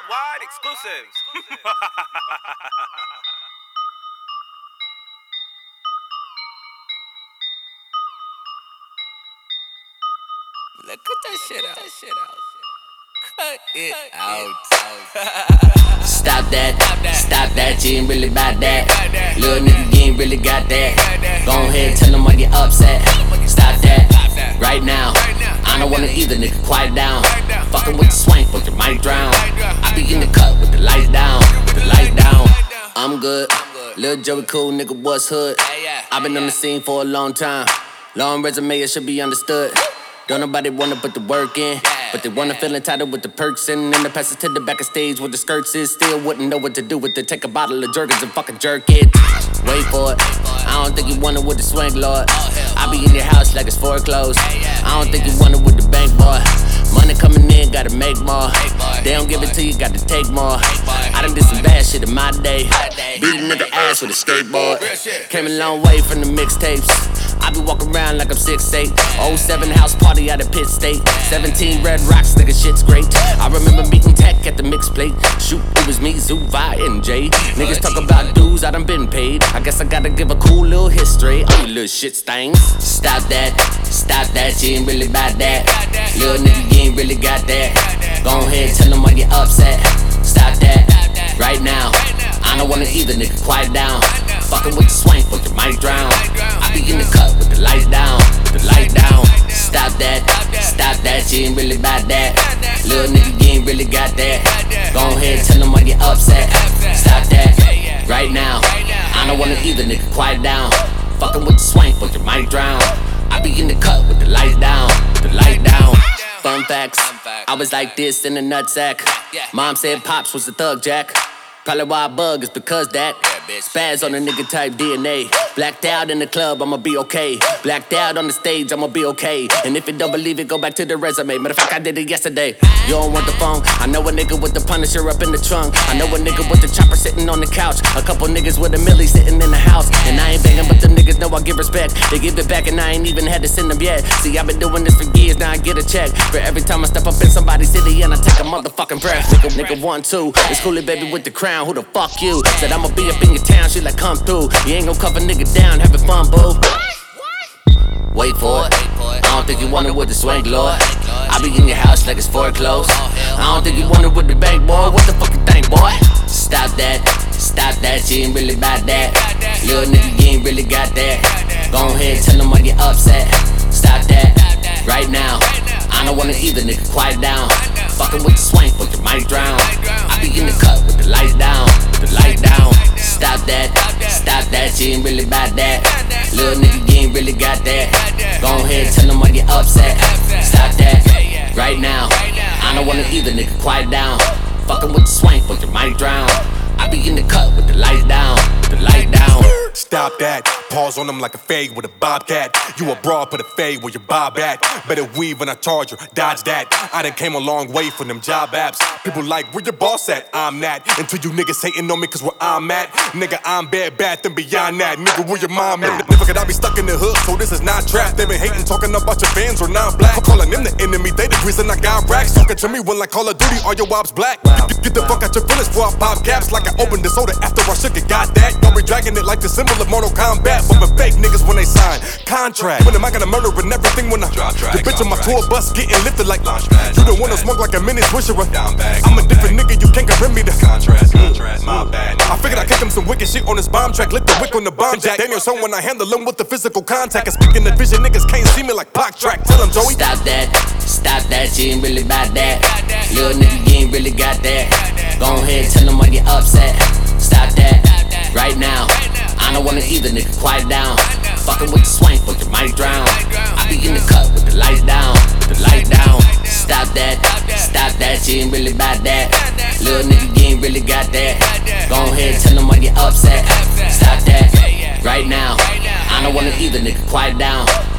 Worldwide exclusives. Look, cut that shit out. Cut it out. Stop that, you ain't really bout that. Little nigga, you ain't really got that. Go ahead, tell them why you upset. Stop that, right now. I don't wanna either, nigga, quiet down. Fucking with the swank, but you might drown. I be in the cut with the lights down, I'm good. Lil' Joey cool, nigga, what's hood? I been on the scene for a long time. Long resume, it should be understood. Don't nobody wanna put the work in, but they wanna feel entitled with the perks in. And the passes to the back of stage where the skirts is. Still wouldn't know what to do with it. Take a bottle of Jergens and fucking jerk it. Wait for it. I don't think you want it with the swing, Lord. I be in your house like it's foreclosed. I don't think you want it with the bank, boy. Money coming in, gotta make more. They don't give it to you, gotta take more. I done did some bad shit in my day. Beat a nigga ass with a skateboard. Came a long way from the mixtapes. I be walking around like I'm 6'8". 07 house party out of Pitt State. 17 red rocks, nigga, shit's great. I remember meeting Tech at the mix plate. Shoot, it was me, Zuvi, and Jay. Niggas talk about dues, I done been paid. I guess I gotta give a cool little history. Oh, you little shit stains. Stop that, you ain't really bout that. Little nigga, you ain't really got that. Go ahead, tell them why you upset. Stop that, right now. I don't wanna either, nigga, quiet down. Fucking with the swank, but you might drown. I be in the cut with the lights down, Stop that, you ain't really bout that. Little nigga, you ain't really got that. Go ahead, tell them why you upset. Stop that, right now. I don't wanna either, nigga, quiet down. Fucking with the swank, but you might drown. I be in the cut with the lights down, Fun facts, I was like this in a nutsack. Mom said Pops was a thug jack. Probably why I bug is because that spaz on a nigga type DNA. Blacked out in the club, I'ma be okay. Blacked out on the stage, I'ma be okay. And if you don't believe it, go back to the resume. Matter of fact, I did it yesterday. You don't want the phone? I know a nigga with the Punisher up in the trunk. I know a nigga with the chopper sitting on the couch. A couple niggas with a milli sitting in the house. And I ain't banging, but them niggas know I give respect. They give it back and I ain't even had to send them yet. See, I've been doing this for years, now I get a check. For every time I step up in somebody's city and I take a motherfucking breath. Nigga 1, 2, it's Cooley baby with the crown. Who the fuck you? Said I'ma be up in your town, she like come through. You ain't gon' cover nigga down, having fun, boo. Wait for it. I don't think you want it with the swing, Lord. I be in your house like it's foreclosed. I don't think you want it with the bank, boy. What the fuck you think, boy? Stop that, you ain't really bout that. Little nigga, you ain't really got that. Go ahead, tell them why you upset. Stop that, right now. I don't wanna either, nigga, quiet down. Fucking with the swank, but you might drown. I be in the cut with the lights down, Stop that, you ain't really bout that. Little nigga, you ain't really got that. Go ahead, tell them why you upset. Stop that, right now. I don't wanna either, nigga, quiet down. Fucking with the swank, but you might drown. I be in the cut with the lights down, Stop that, pause on them like a fade with a bobcat. You a broad, put a fade where your bob at. Better weave when I charge her, dodge that. I done came a long way from them job apps. People like, where your boss at? I'm that. Until you niggas hating on me cause where I'm at. Nigga, I'm bad, and beyond that. Nigga, where your mom at? Never could I be stuck in the hood, so this is not trap. They been hating, talking about your fans or non-black. I'm calling them the enemy, they the reason I got racks. Talking to me when like Call of Duty, all your wops black. Get the fuck out your feelings before I pop caps. Like I opened the soda after I shook it, got that. Don't be dragging it like the symbol of Mortal Kombat. Bumping fake niggas when they sign contract. When am I gonna murder and everything when I the bitch on my tour bus getting lifted like you don't wanna smoke like a mini swisher. I'm a different nigga, you can't compare me to contrast, my bad. I figured I kicked him some wicked shit on this bomb track. Lit the wick on the bomb jack. Daniel son when I handle him with the physical contact. And speaking of vision, niggas can't see me like Pac track. Tell him Joey. Stop that, you ain't really bout that. Little nigga, you ain't really got that. Go ahead, tell them why you upset. Stop that, right now. I don't wanna either, nigga, quiet down. Fucking with the swank, but you might drown. I be in the cut with the lights down, Stop that, you ain't really bout that. Little nigga, you ain't really got that. Go ahead, tell them why you upset. Stop that, right now. I don't wanna either, nigga, quiet down.